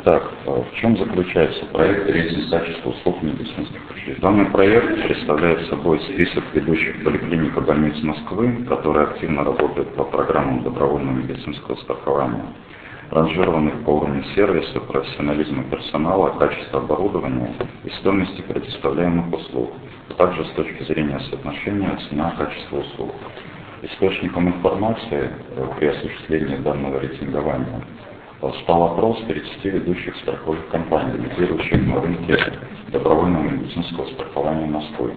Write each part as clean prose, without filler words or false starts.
Итак, в чем заключается проект «Рейтинг качества услуг медицинских учреждений»? Данный проект представляет собой список ведущих поликлиник и больниц Москвы, которые активно работают по программам добровольного медицинского страхования, ранжированных по уровню сервиса, профессионализма персонала, качества оборудования и стоимости предоставляемых услуг, а также с точки зрения соотношения цена-качество услуг. Источником информации при осуществлении данного рейтингования стал опрос 30 ведущих страховых компаний, лидирующих на рынке добровольного медицинского страхования Москвы.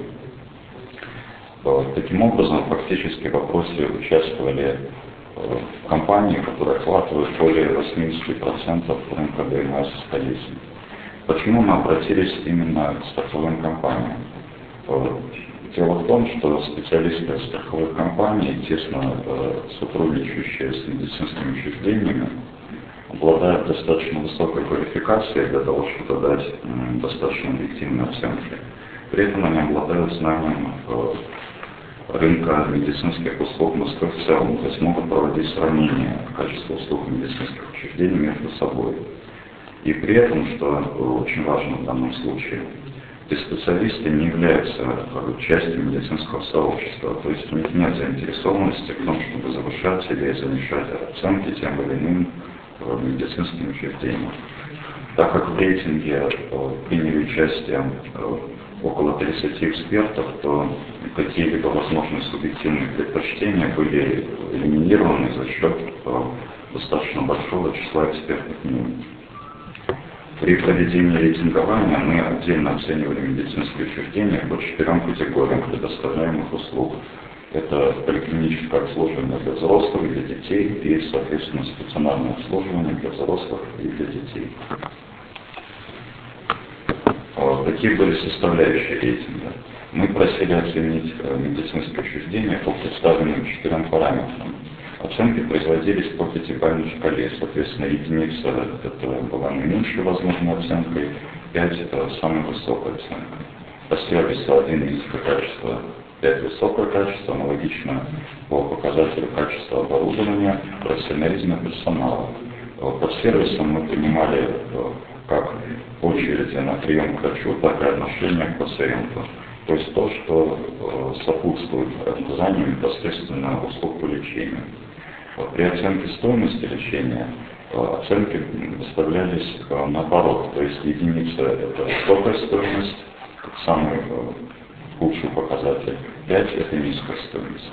Таким образом, фактически в опросе участвовали компании, которые охватывают более 80% рынка ДМС столицы. Почему мы обратились именно к страховым компаниям? Дело в том, что специалисты страховых компаний, тесно сотрудничающие с медицинскими учреждениями, обладают достаточно высокой квалификацией для того, чтобы дать достаточно объективные оценки. При этом они обладают знанием рынка медицинских услуг Москвы в целом, то есть могут проводить сравнение качества услуг медицинских учреждений между собой. И при этом, что очень важно в данном случае, эти специалисты не являются частью медицинского сообщества, то есть у них нет заинтересованности в том, чтобы завышать или занижать оценки тем или иным медицинским учреждениям. Так как в рейтинге приняли участие около 30 экспертов, то какие-либо возможные субъективные предпочтения были элиминированы за счет достаточно большого числа экспертных мнений. При проведении рейтингования мы отдельно оценивали медицинские учреждения по 4 категориям предоставляемых услуг. Это поликлиническое обслуживание для взрослых, для детей и, соответственно, стационарное обслуживание для взрослых и для детей. Какие были составляющие рейтинга? Мы просили оценить медицинские учреждения по представленным 4 параметрам. Оценки производились по 5-бальной шкале, соответственно, единица это была наименьшей возможной оценкой, 5 это самая высокая оценка. По сервису 1 низкое качество, 5 высокое качество, аналогично по показателю качества оборудования, профессионализма персонала. Под сервисом мы принимали как очереди на прием к врачу, так и отношение к пациенту. То есть то, что сопутствует оказанию непосредственно услуг по лечению. При оценке стоимости лечения оценки выставлялись наоборот, то есть единица это высокая стоимость, как самый худший показатель, 5 это низкая стоимость.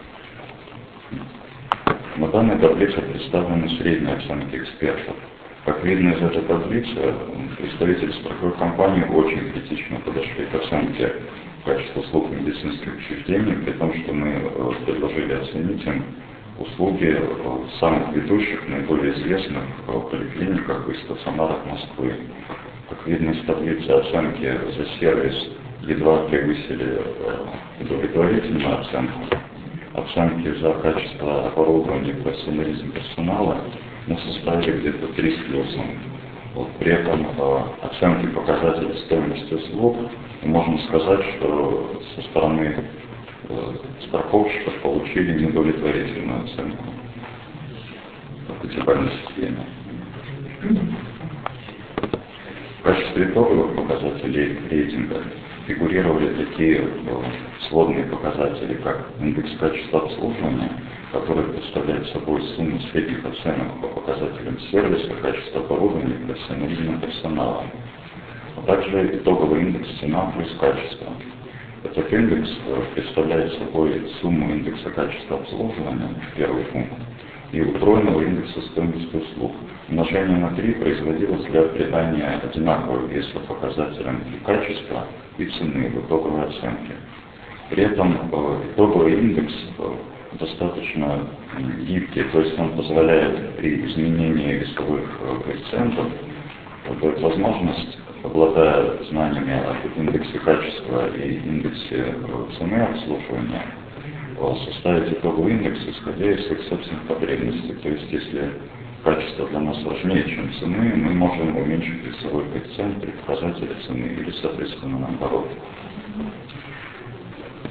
На данной таблице представлены средние оценки экспертов. Как видно из этой таблицы, представители страховой компании очень критично подошли к оценке качества услуг медицинских учреждений, при том, что мы предложили оценить им услуги в самых ведущих, наиболее известных поликлиниках и стационарах Москвы. Как видно из таблицы, оценки за сервис едва превысили удовлетворительную оценку. Оценки за качество оборудования и профессионализм персонала составили где-то 3 с плюсом. При этом оценки показателей стоимости услуг можно сказать, что со стороны страховщиков получили недовлетворительную оценку в 5-бальной системе. В качестве итоговых показателей рейтинга фигурировали такие сводные показатели, как индекс качества обслуживания, который представляет собой сумму средних оценок по показателям сервиса, качества оборудования и профессионализма персонала, а также итоговый индекс цена плюс качество. Этот индекс представляет собой сумму индекса качества обслуживания, первый пункт, и утроенного индекса стоимости услуг. Умножение на 3 производилось для придания одинакового веса показателям и качества, и цены в итоговой оценке. При этом итоговый индекс достаточно гибкий, то есть он позволяет при изменении весовых коэффициентов дать возможность, обладая знаниями об индексе качества и индексе цены обслуживания, составить итоговый индекс, исходя из своих собственных потребностей. То есть если качество для нас важнее, чем цены, мы можем уменьшить весовой коэффициент при показателе цены или, соответственно, наоборот.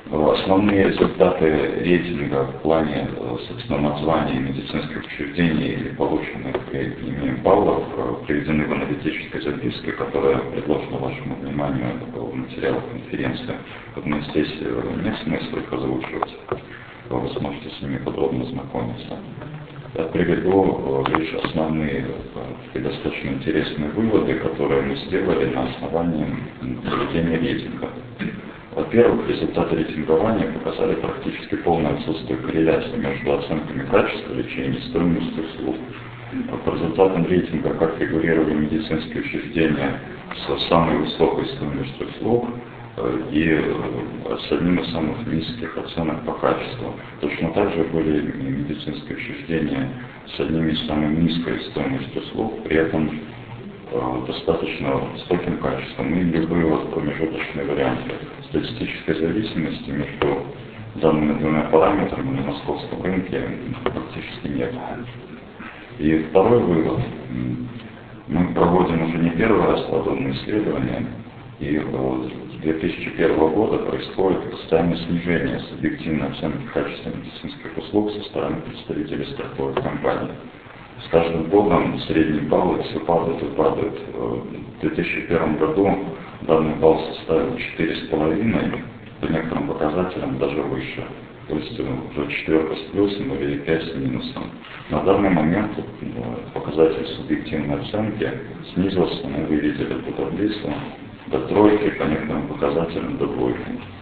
Основные результаты рейтинга в плане, собственно, названий медицинских учреждений или полученных ими баллов приведены в аналитической записке, которая предложена вашему вниманию в материалах конференции. Поэтому здесь нет смысла их озвучивать. Вы сможете с ними подробно знакомиться. Я приведу лишь основные и достаточно интересные выводы, которые мы сделали на основании проведения рейтинга. Во-первых, результаты рейтингования показали практически полное отсутствие корреляции между оценками качества лечения и стоимостью услуг. По результатам рейтинга как фигурировали медицинские учреждения с самой высокой стоимостью услуг и с одним из самых низких оценок по качеству. Точно так же были медицинские учреждения с одним из самых низкой стоимостью услуг, при этом достаточно высоким качеством, и любые промежуточные варианты статистической зависимости между данными двумя параметрами на московском рынке практически нет. И второй вывод. Мы проводим уже не первый раз подобные исследования, и с 2001 года происходит постоянное снижение субъективной оценки качества медицинских услуг со стороны представителей страховых компаний. С каждым годом средний балл все падает и падает. В 2001 году данный балл составил 4,5, по некоторым показателям даже выше. То есть уже 4 с плюсом или 5 с минусом. На данный момент показатель субъективной оценки снизился, вы видели эту таблицу, до тройки, по некоторым показателям до двойки.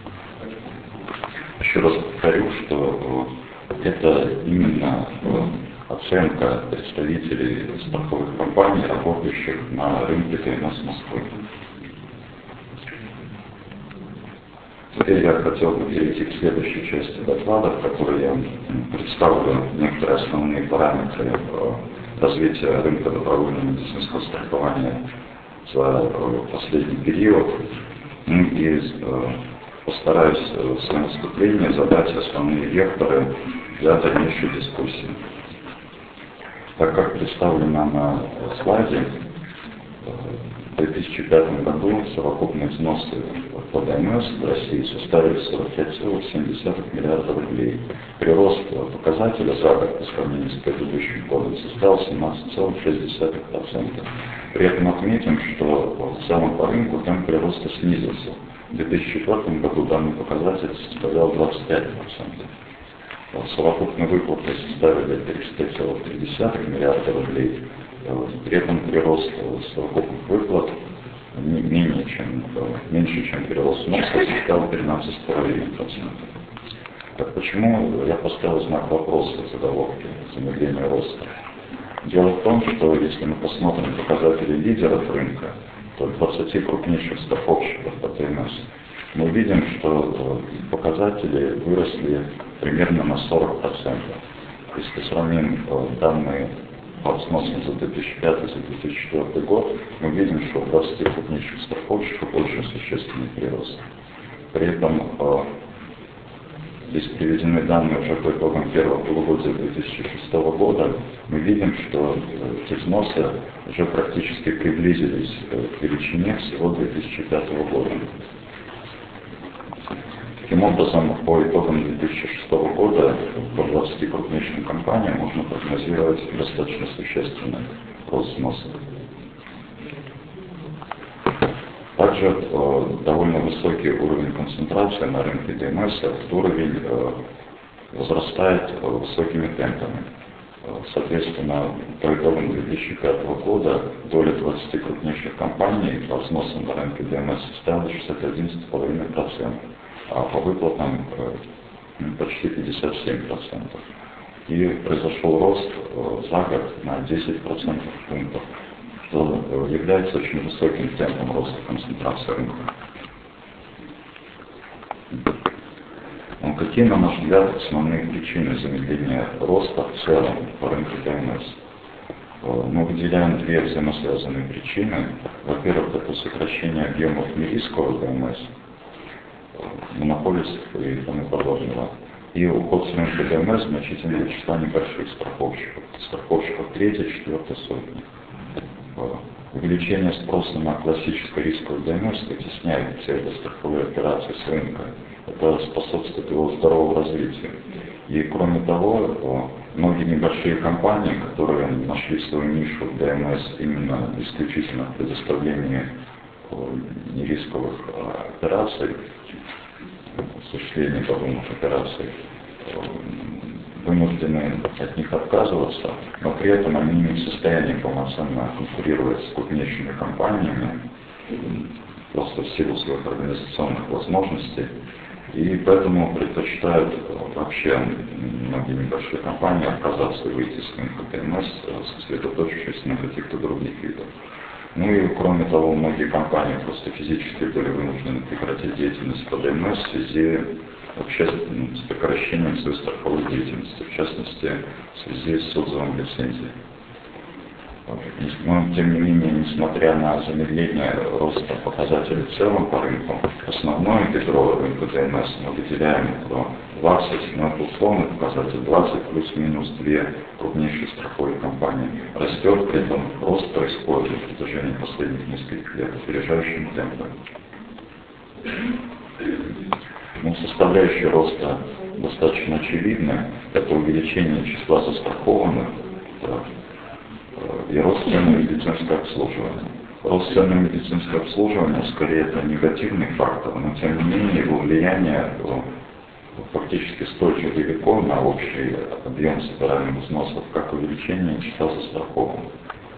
Еще раз повторю, что это именно оценка представителей страховых компаний, работающих на рынке ТМС Москвы. Теперь я хотел бы перейти к следующей части доклада, в которой я представлю некоторые основные параметры развития рынка добровольного медицинского страхования за последний период. И постараюсь в своем выступлении задать основные векторы для дальнейшей дискуссии. Так как представлено на слайде, в 2005 году совокупные взносы по ДМС в России составили 45,7 миллиарда рублей. Прирост показателя за год по сравнению с предыдущим годом составил 17,6%. При этом отметим, что в целом по рынку темп прироста снизился. В 2004 году данный показатель составлял 25%. Совокупные выплаты составили 35,3 миллиарда рублей. При этом прирост совокупных выплат меньше, чем прирост вноса, составил 13,5%. Так почему я поставил знак вопроса в заголовке замедления роста? Дело в том, что если мы посмотрим показатели лидеров рынка, то 20 крупнейших страховщиков по ТМС, мы видим, что показатели выросли примерно на 40%. Если сравним данные по взносам за 2005-2004 год, мы видим, что у 20 крупнейших страховщиков очень существенный прирост. При этом здесь приведены данные уже по итогам первого полугодия 2006 года, мы видим, что эти взносы уже практически приблизились к величине всего 2005 года. Таким образом, по итогам 2006 года по 20 крупнейшим компаниям можно прогнозировать достаточно существенный рост взносов. Также довольно высокий уровень концентрации на рынке ДМС, этот уровень возрастает высокими темпами. Соответственно, по итогам 2005 года доля 20 крупнейших компаний по взносам на рынке ДМС составила 61,5%, а по выплатам почти 57%. И произошел рост за год на 10% пунктов, что является очень высоким темпом роста концентрации рынка. Но какие, на наш взгляд, основные причины замедления роста в целом по рынку ТМС? Мы выделяем две взаимосвязанные причины. Во-первых, это сокращение объемов нерискового ТМС, монополистов и тому подобного. И уход с рынка ДМС значительного числа небольших страховщиков третьей, четвертой сотни. Увеличение спроса на классическое рисковое ДМС вытесняет псевдостраховые операции с рынка. Это способствует его здоровому развитию. И кроме того, многие небольшие компании, которые нашли свою нишу в ДМС именно исключительно в предоставлении нерисковых операций, осуществления подобных операций, вынуждены от них отказываться, но при этом они не в состоянии полноценно конкурировать с крупнейшими компаниями, просто в силу своих организационных возможностей, и поэтому предпочитают вообще многие небольшие компании отказаться и выйти с рынка ДМС, сосредоточившись на каких-то других видах. Ну и кроме того, многие компании просто физически были вынуждены прекратить деятельность по ДМС в связи вообще с прекращением своей страховой деятельности, в частности, в связи с отзывом лицензии. Но, тем не менее, несмотря на замедление роста показателей в целом по рынку, основное ядро рынка ДМС мы выделяем 20, но это условный показатель, 20 плюс-минус 2 крупнейшие страховые компании. Растет, при этом рост происходит в протяжении последних нескольких лет опережающим темпом. Составляющие роста достаточно очевидны. Это увеличение числа застрахованных и рост цен на медицинское обслуживание. Рост цен на медицинское обслуживание, скорее, это негативный фактор, но тем не менее его влияние фактически столь же велико на общий объем собираемых взносов, как увеличение числа застрахованных.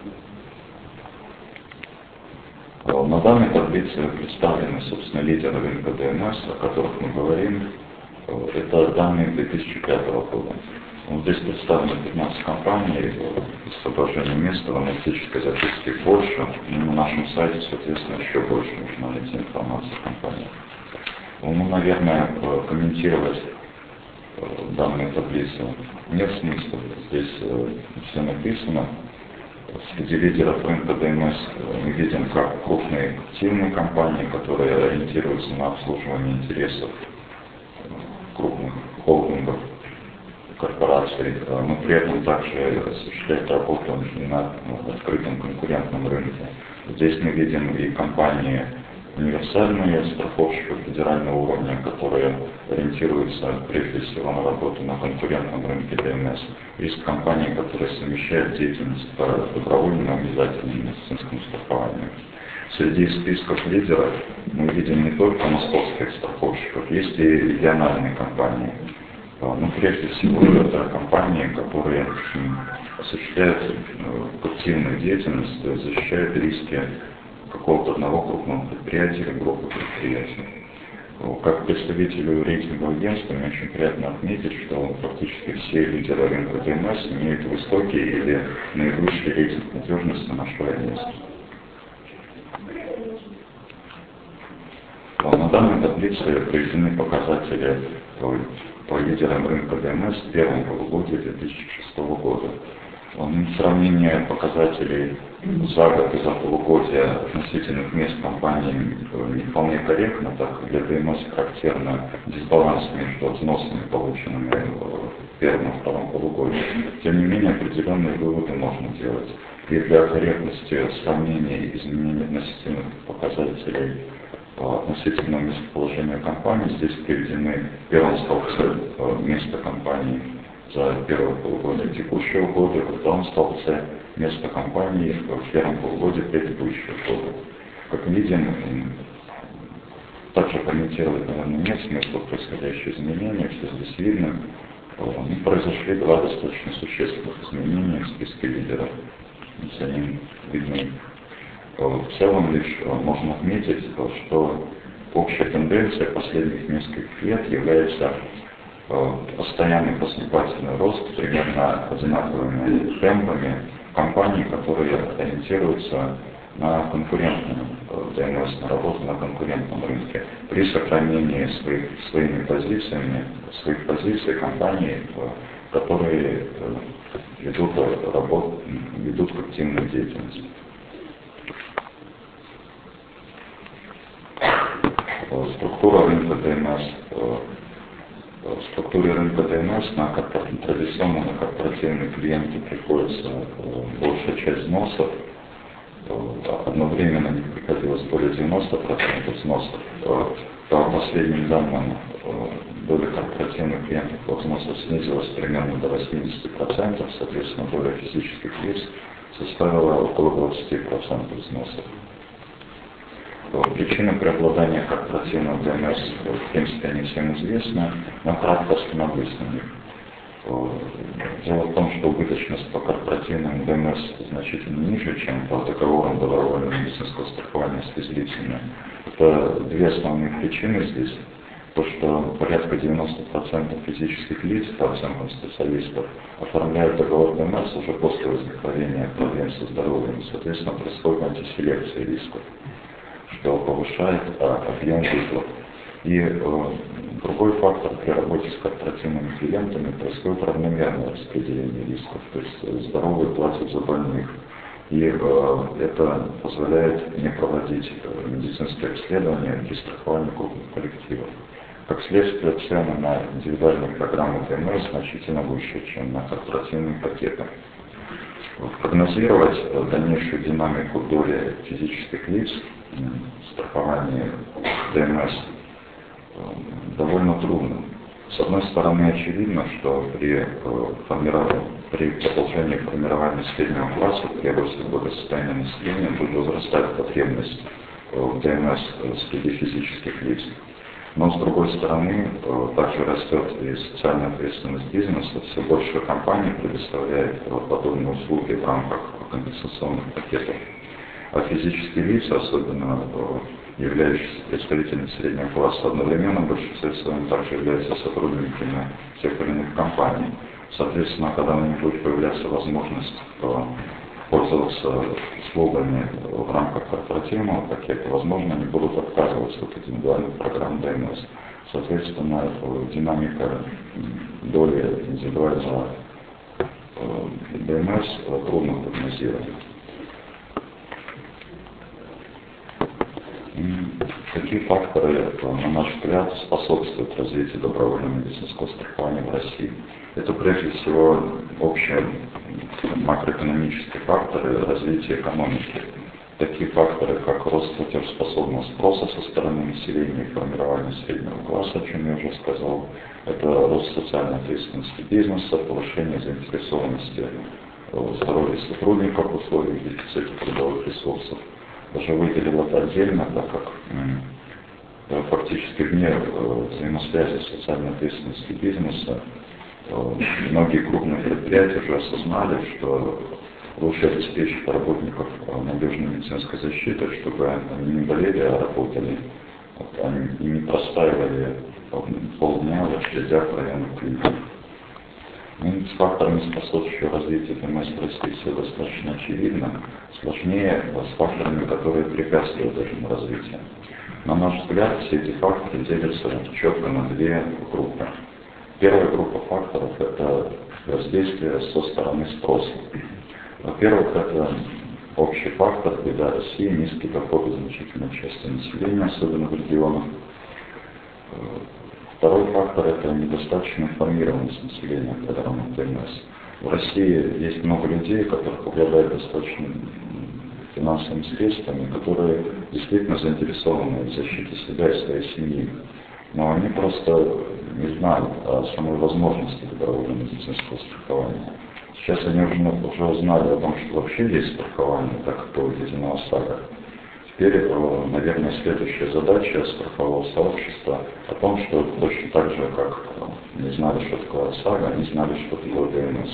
На данной таблице представлены, собственно, лидеры рынка ДМС, о которых мы говорим. Это данные 2005 года. Здесь представлены 15 компаний из соображения места в аналитической записке больше. На нашем сайте, соответственно, еще больше можно найти информацию о компаниях. Наверное, комментировать данные таблицы нет смысла. Здесь все написано. Среди лидеров рынка ДМС мы видим как крупные активные компании, которые ориентируются на обслуживание интересов крупных холдингов, корпораций, но при этом также осуществляет работу на открытом конкурентном рынке. Здесь мы видим и компании универсальные страховщики федерального уровня, которые ориентируются прежде всего на работу на конкурентном рынке ДМС. Есть компании, которые совмещают деятельность по добровольному обязательному медицинскому страхованию. Среди списков лидеров мы видим не только московских страховщиков, есть и региональные компании. Но прежде всего это компании, которые осуществляют активную деятельность, защищают риски какого-то одного крупного предприятия или группы предприятий. Как представителю рейтингового агентства мне очень приятно отметить, что практически все лидеры рынка ДМС имеют высокий или наивысший рейтинг надежности нашего агентства. На данной таблице приведены показатели по лидерам рынка ДМС в первом полугодии 2006 года. Сравнение показателей за год и за полугодие относительных мест компаний не вполне корректно, так как для ДМС характерно дисбаланс между взносами, полученными в первом и втором полугодии. Тем не менее, определенные выводы можно делать. И для корректности сравнения и изменения относительных показателей относительного местоположения компании здесь приведены в первом столбце место компании за первое полугодие текущего года, во втором столбце место компании в первом полугодии предыдущего года. Как видим, также комментировать, наверное, нет смысла происходящие изменения, все здесь видно. Произошли два достаточно существенных изменения в списке лидеров. За ним видны. В целом лишь можно отметить, что общая тенденция последних нескольких лет является постоянный поступательный рост примерно одинаковыми темпами компаний, которые ориентируются на конкурентном ДМС, на работу на конкурентном рынке. При сохранении своих позиций компаний, которые ведут активную деятельность. Структура рынка ДМС. В структуре рынка ДМС традиционно на корпоративные клиенты приходится большая часть взносов, одновременно не приходилось более 90% взносов. По последним данным, доля корпоративных клиентов по взносу снизилась примерно до 80%, соответственно, доля физических лиц составила около 20% взносов. Причины преобладания корпоративного ДМС, в принципе, они всем известны, но кратко остановлюсь на них. Дело в том, что убыточность по корпоративным ДМС значительно ниже, чем по договорам добровольного медицинского страхования с физлицами. Это две основные причины здесь. То, что порядка 90% физических лиц, по оценкам специалистов, оформляют договор ДМС уже после возникновения проблем со здоровьем. Соответственно, происходит антиселекция рисков, что повышает объем выплат. И другой фактор при работе с корпоративными клиентами происходит равномерное распределение рисков, то есть здоровые платят за больных. И это позволяет не проводить медицинские обследования при страховании крупных коллективов. Как следствие, цены на индивидуальные программы ДМС значительно выше, чем на корпоративные пакеты. Прогнозировать дальнейшую динамику доли физических лиц в страховании ДМС довольно трудно. С одной стороны, очевидно, что при продолжении формирования среднего класса, при росте благосостояния населения будет возрастать потребность в ДМС среди физических лиц. Но, с другой стороны, также растет и социальная ответственность бизнеса. Все больше компаний предоставляет подобные услуги в рамках компенсационных пакетов. А физические лица, особенно являющиеся представителями среднего класса, одновременно в большинстве своем также являются сотрудниками тех или иных компаний. Соответственно, когда у них будет появляться возможность пользоваться услугами в рамках корпоративного пакета, возможно, они будут отказываться от индивидуальных программ ДМС. Соответственно, динамика доли индивидуального ДМС трудно прогнозировать. Какие факторы, на наш взгляд, способствуют развитию добровольного медицинского страхования в России? Это прежде всего общие макроэкономические факторы развития экономики. Такие факторы, как рост платежеспособного спроса со стороны населения и формирование среднего класса, о чем я уже сказал, это рост социальной ответственности бизнеса, повышение заинтересованности здоровья сотрудников в условиях дефицита трудовых ресурсов. Даже выделил это отдельно, так как фактически вне взаимосвязи социальной ответственности бизнеса многие крупные предприятия уже осознали, что лучше обеспечить работников надежной медицинской защитой, чтобы они не болели, а работали, и не простаивали полдня в очередях в районных клиниках. С факторами, способствующими развитию ДМС в России, все достаточно очевидно. Сложнее с факторами, которые препятствуют этому развитию. На наш взгляд, все эти факторы делятся четко на две группы. Первая группа факторов – это воздействие со стороны спроса. Во-первых, это общий фактор, беда России, низкий доход значительной части населения, особенно в регионах. Второй фактор – это недостаточная информированность населения о программах ДМС. В России есть много людей, которых обладают достаточно финансовыми средствами, которые действительно заинтересованы в защите себя и своей семьи. Но они просто не знают о самой возможности добровольного медицинского страхования. Сейчас они уже узнали о том, что вообще есть страхование, так как это введено в ОСАГО. Теперь, наверное, следующая задача страхового сообщества о том, что точно так же, как не знали, что такое ОСАГО, они знали, что такое ДМС.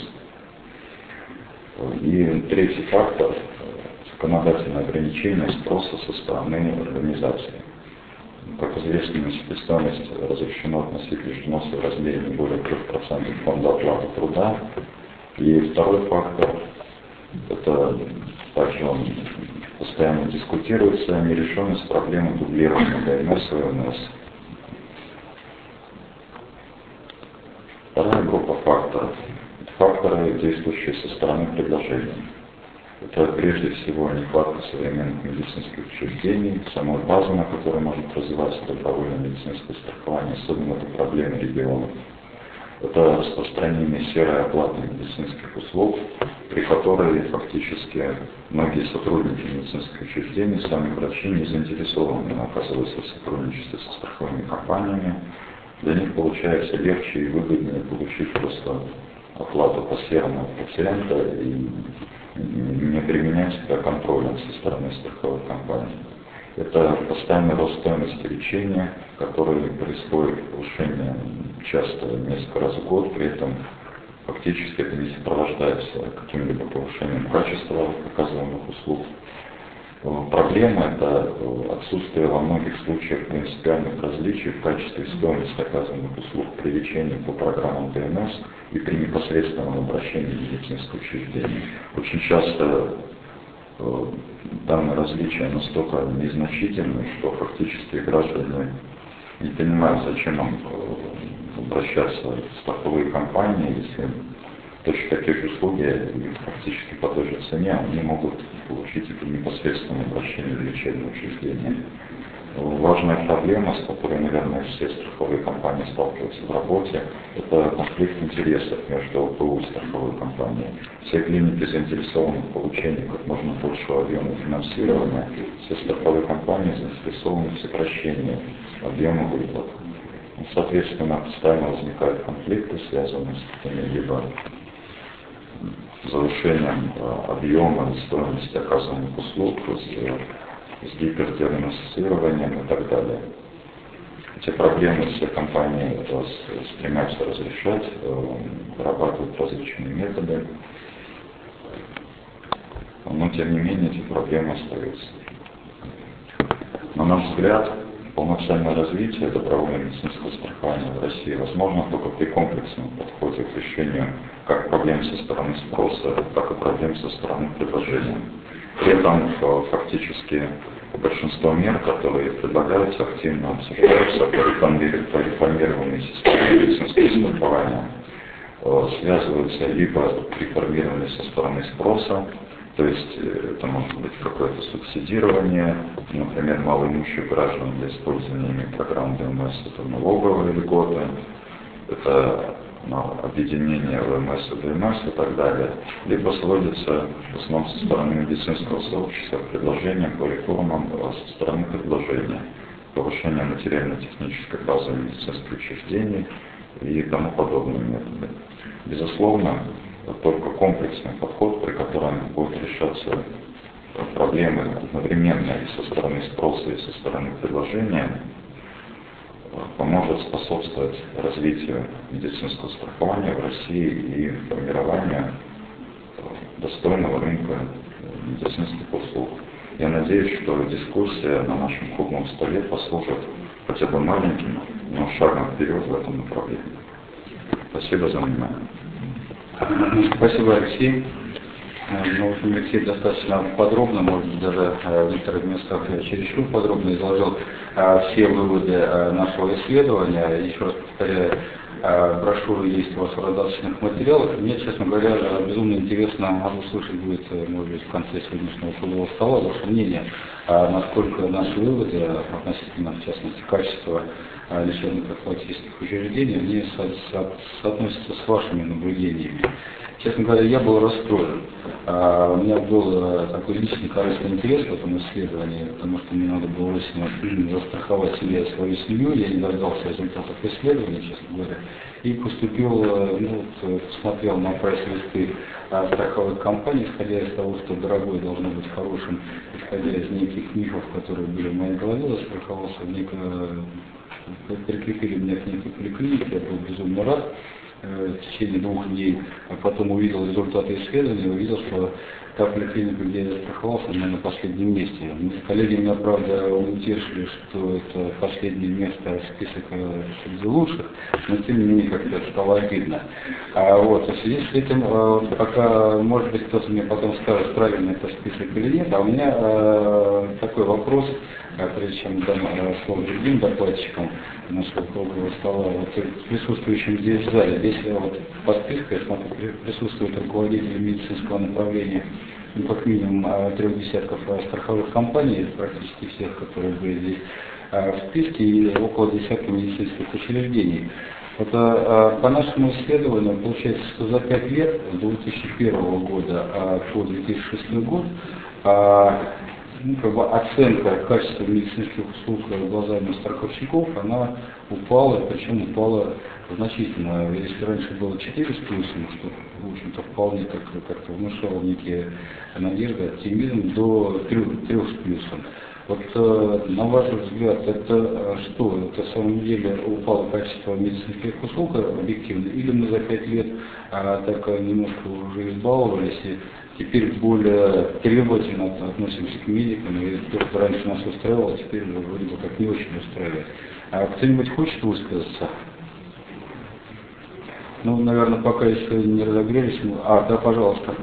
И третий фактор – законодательное ограничение спроса со стороны организации. Как известно, себестоимость разрешено относить лишь взносы в размере не более 3% фонда оплаты труда. И второй фактор – это также он постоянно дискутируется, нерешенность проблемы дублирования ДМС и ОМС. Вторая группа факторов – факторы, действующие со стороны предложения. Это прежде всего нехватка современных медицинских учреждений, самой базы, на которой может развиваться добровольное медицинское страхование, особенно это проблемы регионов. Это распространение серой оплаты медицинских услуг, при которой фактически многие сотрудники медицинских учреждений, сами врачи не заинтересованы оказываться в сотрудничестве со страховыми компаниями. Для них получается легче и выгоднее получить просто оплату посерного пациента и не применять себя контролем со стороны страховых компаний. Это постоянный рост стоимости лечения, который происходит повышение часто несколько раз в год, при этом фактически это не сопровождается каким-либо повышением качества оказываемых услуг. Проблема – это отсутствие во многих случаях принципиальных различий в качестве стоимости оказываемых услуг при лечении по программам ДМС и при непосредственном обращении в медицинское учреждение. Очень часто данные различия настолько незначительны, что фактически граждане не понимают, зачем им обращаться в страховые компании, если точно такие же услуги практически по той же цене они могут получить это непосредственное обращение в лечебное учреждение. Важная проблема, с которой, наверное, все страховые компании сталкиваются в работе, это конфликт интересов между ЛПУ и страховой компанией. Все клиники заинтересованы в получении как можно большего объема финансирования, все страховые компании заинтересованы в сокращении объема выплат. Соответственно, постоянно возникают конфликты, связанные с какими-либо завышением объема и стоимости оказываемых услуг, с гипердиагностированием и так далее. Эти проблемы все компании стремятся разрешать, вырабатывают различные методы, но тем не менее эти проблемы остаются. На наш взгляд, полноценное развитие добровольного медицинского страхования в России возможно только при комплексном подходе к решению как проблем со стороны спроса, так и проблем со стороны предложения. При этом фактически большинство мер, которые предлагаются, активно обсуждаются по реформированной системе медицинского страхования, связываются либо реформированной со стороны спроса, то есть это может быть какое-то субсидирование, например, малоимущих граждан для использования программ ДМС, это налоговые льготы, это объединение ВМС и ДМС и так далее, либо сводится в основном со стороны медицинского сообщества предложения по реформам со стороны предложения, повышение материально-технической базы медицинских учреждений и тому подобные методы. Безусловно, только комплексный подход, при котором будут решаться проблемы одновременно и со стороны спроса, и со стороны предложения, поможет способствовать развитию медицинского страхования в России и формированию достойного рынка медицинских услуг. Я надеюсь, что дискуссия на нашем круглом столе послужит хотя бы маленьким, но шагом вперед в этом направлении. Спасибо за внимание. Спасибо, Алексей. Ну, в общем, Алексей достаточно подробно, может быть, даже в некоторых местах чересчур подробно изложил все выводы нашего исследования. Еще раз повторяю, брошюры есть у вас в раздаточных материалах. Мне, честно говоря, безумно интересно услышать будет, может быть, в конце сегодняшнего круглого стола ваше мнение, насколько наши выводы относительно, в частности, качества лечебно-профилактических учреждений, они соотносятся с вашими наблюдениями. Честно говоря, я был расстроен. У меня был такой личный корыстный интерес в этом исследовании, потому что мне надо было очень застраховать себя и свою семью. Я не дождался результатов исследования, честно говоря, и поступил, посмотрел на прайс-листы страховых компаний, исходя из того, что дорогое должно быть хорошим, исходя из неких мифов, которые были в моей голове, застраховался, прикрепили меня к некой поликлинике, я был безумно рад. В течение 2 дней, а потом увидел результаты исследования, увидел, что та поликлиника, где я страховался, она на последнем месте. Коллеги меня, правда, утешили, что это последнее место в список среди лучших, но тем не менее как-то стало обидно. В связи с этим, пока, может быть, кто-то мне потом скажет, правильно это список или нет, а у меня такой вопрос, прежде чем дам слово другим докладчикам нашего круглого стола, присутствующим здесь в зале. Если по списку, я смотрю, присутствуют руководители медицинского направления, как минимум 3 десятков страховых компаний, практически всех, которые были здесь в списке, и около десятка медицинских учреждений. Вот, по нашему исследованию получается, что за 5 лет, с 2001 года по 2006 год, оценка качества медицинских услуг глазами страховщиков, она упала, причем упала значительно. Если раньше было 4 с плюсом, что, в общем-то, вполне как-то внушало некие надежды, оптимизм, до 3 с плюсом. Вот на ваш взгляд, это что? Это в самом деле упало качество медицинских услуг объективно? Или мы за 5 лет так немножко уже избаловались и теперь более требовательно относимся к медикам, и то, что раньше нас устраивало, теперь уже вроде бы как не очень устраивает. А кто-нибудь хочет высказаться? Ну, наверное, пока еще не разогрелись. Да, пожалуйста.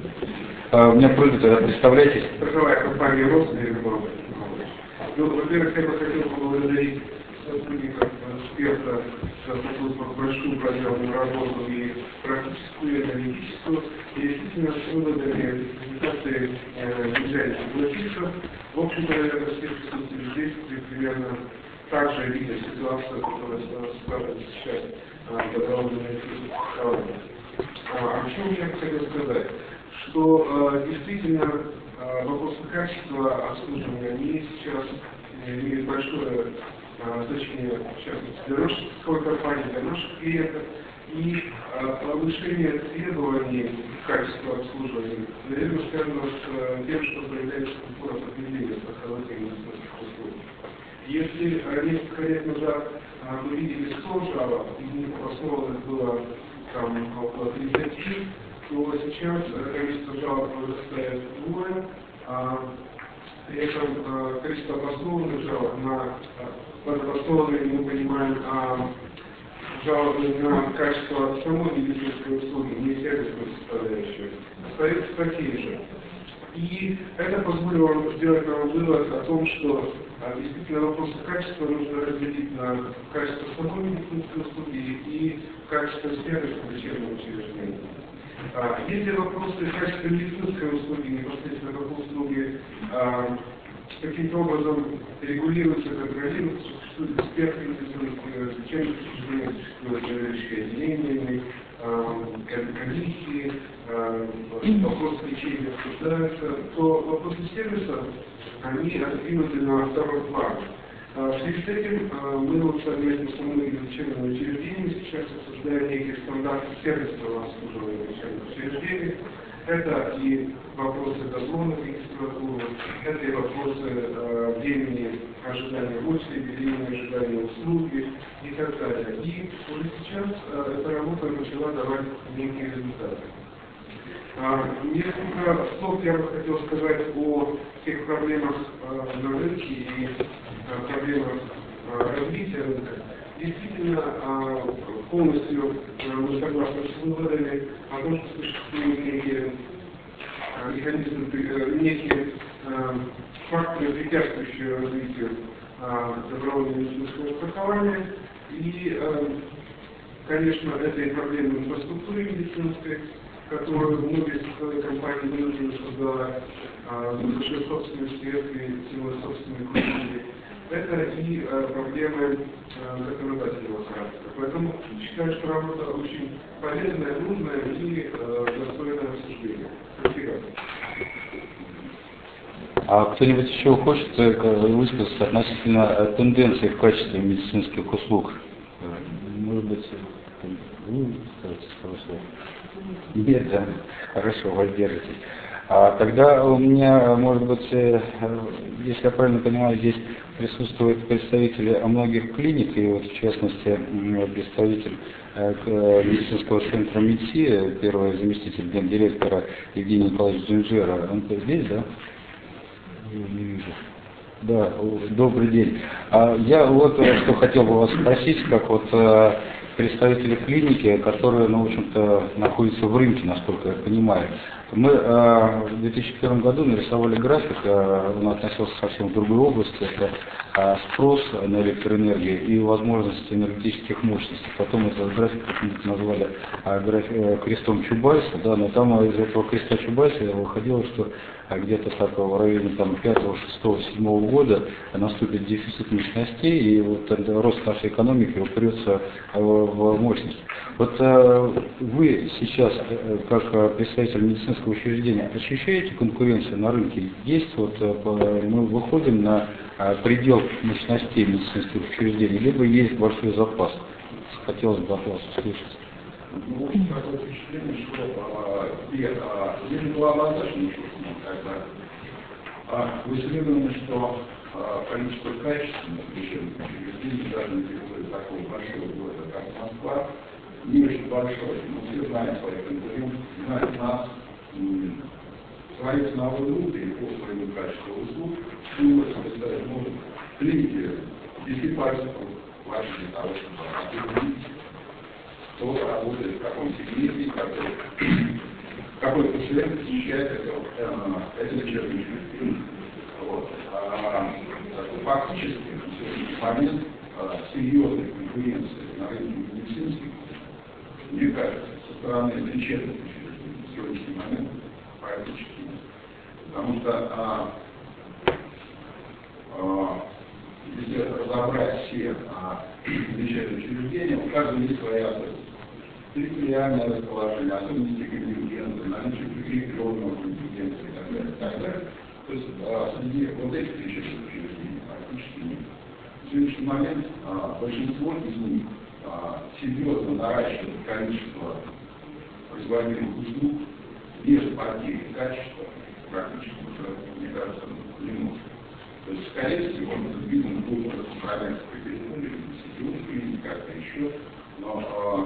У меня просьба, тогда представляйтесь. Страховая компания «Росберг». Ну, во-первых, я бы хотел поблагодарить сотрудников эксперта за большую проделанную работу и практическую, и аналитическую. И действительно, с выводами презентации нельзя не согласиться. В общем-то, наверное, все присутствующие здесь примерно так же видят ситуацию, которая складывается сейчас в договорной страхования. О чем я хотел сказать? Что действительно вопросы качества обслуживания, они сейчас имеют большое значение, в частности, для нашей страховой компании, для наших клиентов, и повышение требований к качеству обслуживания, наверное, связано с тем, что появляется культура потребления страховых и медицинских услуг. Если несколько лет назад мы видели 100 жалоб, из них обоснованных было около 30, то сейчас количество жалоб возрастает вдвое, при этом количество обоснованных жалоб под обоснованными мы понимаем жалобы на качество самой медицинской услуги, не сервисную составляющую, остается таким же. И это позволило нам сделать нам вывод о том, что действительно вопросы качества нужно разделить на качество самой медицинской услуги и качество сервиса лечебного учреждения. Если вопросы качества медицинской услуги, непосредственно как услуги, каким-то образом регулируются, контролируются, существуют эксперты медицинские, лечебных учреждений, существуют отделениями, комиссии, вопросы лечения обсуждаются, то вопросы сервиса, они отодвинуты на второй план. В связи с этим мы совместно с многими лечебными учреждениями сейчас обсуждаем некие стандарты сервисного обслуживания лечебных учреждений. Это и вопросы дозвона регистратуры, это и вопросы времени ожидания в очереди, времени ожидания услуги и так далее. И уже сейчас эта работа начала давать некие результаты. Несколько слов я бы хотел сказать о тех проблемах на рынке и проблемах развития рынка. Действительно, полностью мы согласны с выводами о том, что существуют некие механизмы, некие факторы, препятствующие развитию добровольного медицинского страхования. И, конечно, это и проблемы инфраструктуры медицинской, которую многие страховые компании вынуждены создавать за большой собственной средств и силой собственных усилий. Это и проблемы законодательного характера. Поэтому считаю, что работа очень полезная, нужная и достойная обсуждения. Спасибо. А кто-нибудь еще хочет высказаться относительно тенденции в качестве медицинских услуг? Может быть, вы скажете пару слов? Нет, да. Хорошо, воздержитесь. Тогда у меня, может быть, если я правильно понимаю, здесь присутствуют представители многих клиник, и вот в частности представитель медицинского центра МИДСИ, первый заместитель гендиректора Евгений Николаевич Джинжера. Он здесь, да? Не вижу. Да, добрый день. Я вот что хотел бы вас спросить, как вот представители клиники, которые, ну, в общем-то, находятся в рынке, насколько я понимаю. Мы в 2001 году нарисовали график, он относился совсем к другой области, это спрос на электроэнергию и возможности энергетических мощностей. Потом этот график назвали крестом Чубайса, да, но там из этого креста Чубайса выходило, что где-то так в районе там 5, 6, 7 года наступит дефицит мощностей, и вот рост нашей экономики упрется в мощность. Вот вы сейчас, как представитель медицинского учреждения, ощущаете конкуренцию на рынке? Есть вот мы выходим на предел мощностей медицинских учреждений, либо есть большой запас? Хотелось бы от вас услышать. Ну, такое впечатление, что здесь была достаточно шутка, когда высверлено, что количество качественных лечебных учреждений, даже на территории такого большого города, как Москва, не очень большой. Мы все знаем своих конкурентов, знаем нас, свои ценовые группы по своему качеству услуг, мы представить можем клиники 10 пальцев ваши для того, чтобы определить, кто работает в каком сегменте, какой пациент посещает это лечебное учреждение. Вот. Фактически на сегодняшний момент серьезной конкуренции на рынке медицинских, мне кажется, со стороны лечебных учреждений на сегодняшний момент практически нет. Потому что если разобрать все лечебные учреждения, у каждого есть своя особенность. Территориальное расположение, особенности контингента, наличие прикрепленного контингента и так далее, и так далее. То есть среди вот этих лечебных учреждений практически нет. В сегодняшний момент большинство из них серьезно наращивает количество производимых услуг без потери качества, практически уже, мне кажется, не может. То есть, скорее всего, этот бизнес будет распространяться по территории, или как-то еще, но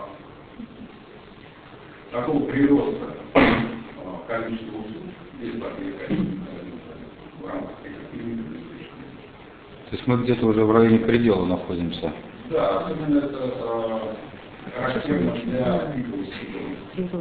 такого прироста количества услуг без потери качества в рамках этих клиник. То есть мы где-то уже в районе предела находимся. Да, особенно это характерно для пиковых сезонов.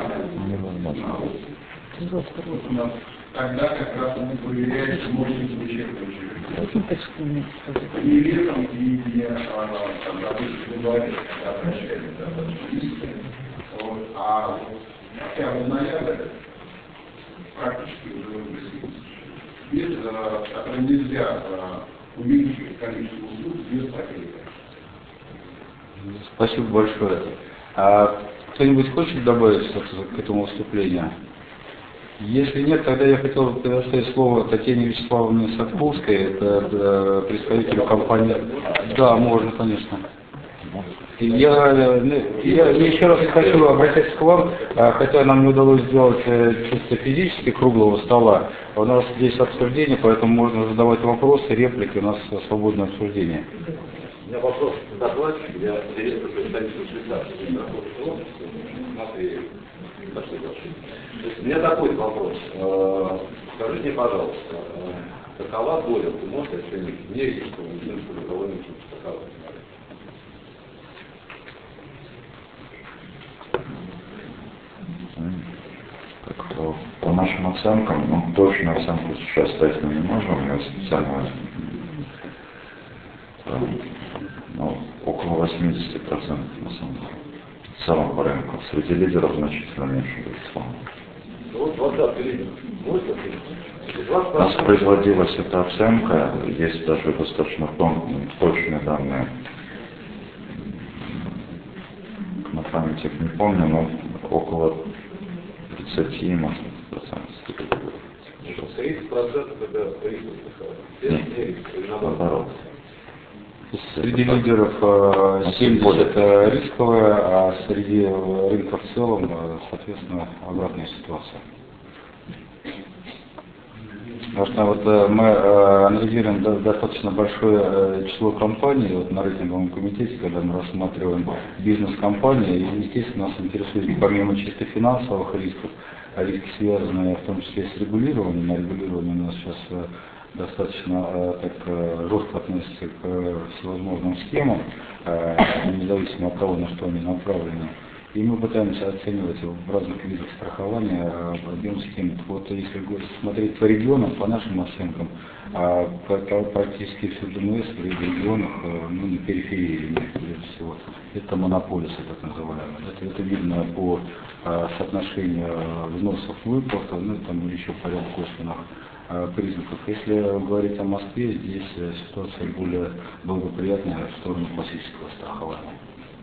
Тогда как раз мы проверяем мощность лечебного учреждения. Не летом и не обычно говорит, когда обращается достаточно низко. А октябрь, ноябрь практически уже без, которое нельзя увеличивать количество услуг без потери. Спасибо большое. Кто-нибудь хочет добавить к этому выступлению? Если нет, тогда я хотел бы предоставить слово Татьяне Вячеславовне Соколовской, это представителю компании. Да, можно, конечно. Я еще раз хочу обратиться к вам, хотя нам не удалось сделать чисто физически круглого стола. У нас здесь обсуждение, поэтому можно задавать вопросы, реплики, у нас свободное обсуждение. У меня вопрос к докладчику, я директор представительства Швейцарии. У меня такой вопрос. Скажите мне, пожалуйста, какова доля, вы можете оценить в мире, что медицинского договора такова? По нашим оценкам, точную оценку сейчас дать мы не можем, у нас специально около 80% на самом деле. В целом по рынку. Среди лидеров значительно меньше, безусловно. Вот 20 лидеров. У нас производилась эта оценка, есть даже достаточно точные данные. На память их не помню, но около 30, может, процентов. 30% это риск. Наоборот. Среди лидеров 70 это рисковая, а среди рынка в целом, соответственно, обратная ситуация. Потому что вот мы анализируем достаточно большое число компаний вот, на рейтинговом комитете, когда мы рассматриваем бизнес-компании, и, естественно, нас интересует помимо чисто финансовых рисков, риски, связанные в том числе с регулированием. На регулирование у нас сейчас достаточно так жестко относится к всевозможным схемам, независимо от того, на что они направлены. И мы пытаемся оценивать в разных видах страхования объем схем. Вот если смотреть по регионам, по нашим оценкам, практически все ДМС в регионах, ну, на периферии, прежде всего, это монополисы, так называемые. Это видно по соотношению взносов выплат, ну, там еще по ряду косвенных признаков. Если говорить о Москве, здесь ситуация более благоприятная в сторону классического страхования.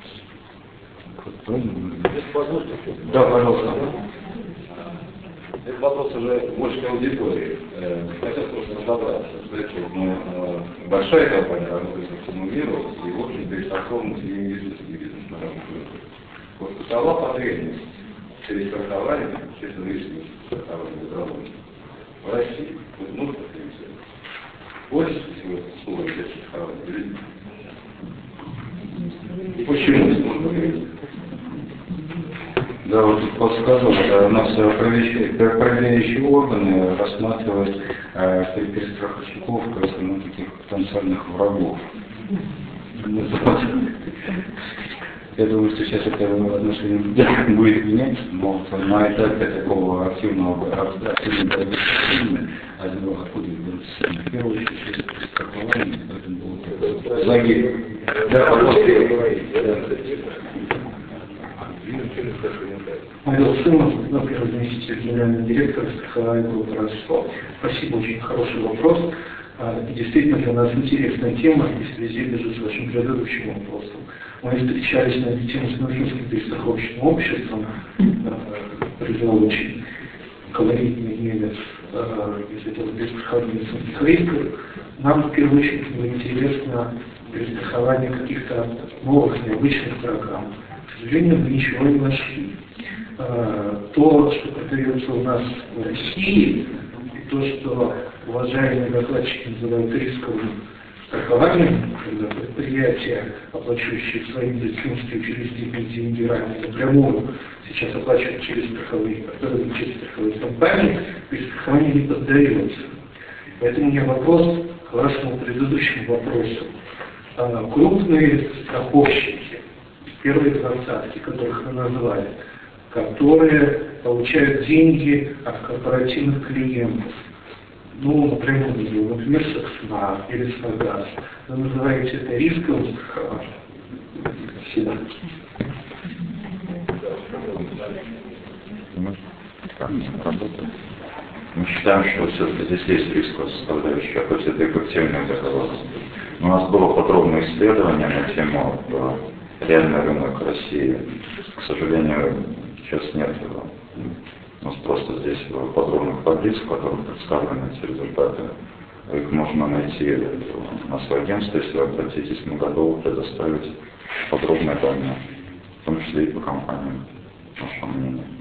Да, пожалуйста. Это вопрос уже больше аудитории. Хотел просто разобраться, что большая компания работает по всему миру, и, в общем-то, и страховым и медицинский бизнес на рынке. Вот какова потребность через страхование, через лишнее страхование безработных в России? Нужно потребить. Больше всего стоит для страхования или нет? И почему нужно потребить? Да, вот подсказал, у нас проверяющие органы рассматривают перестраховщиков как таких потенциальных врагов. Я думаю, что сейчас это отношение будет меняться, но на этапе такого активного проведения один откуда берется в первую очередь страхование, поэтому будет загиб. Да, Павел Сымов, первый заместитель генерального директора страховой группы «Ростов». Спасибо, очень хороший вопрос. И действительно для нас интересная тема и в связи даже с вашим предыдущим вопросом. Мы встречались на эту тему с Норвежским перестраховочным обществом, произвел очень колоритный немец из этого перестрахования медицинских рисков. Нам в первую очередь было интересно перестрахование каких-то новых, необычных программ. К сожалению, мы ничего не нашли. То, что продается у нас в России, и то, что уважаемые докладчики называют рисковым страхованием, когда предприятия, оплачивающие свои медицинские учреждения деньги ранее напрямую, сейчас оплачивают через страховые компании, перестрахование не поддается. Поэтому у меня вопрос к вашему предыдущему вопросу. Крупные страховщики, первые двадцатки, которых вы назвали, которые получают деньги от корпоративных клиентов, ну, например, Саксна или Снагаз. Вы называете это рисковым страхованием? Спасибо. Мы считаем, что все-таки здесь есть рисковая составляющая, хоть это эффективное законодательство. У нас было подробное исследование на тему реальный рынок России. К сожалению, сейчас нет его. У нас просто здесь подробных таблиц, в которых представлены эти результаты. Их можно найти на свое агентство, если вы обратитесь, мы готовы предоставить подробные данные, в том числе и по компаниям, нашего мнения.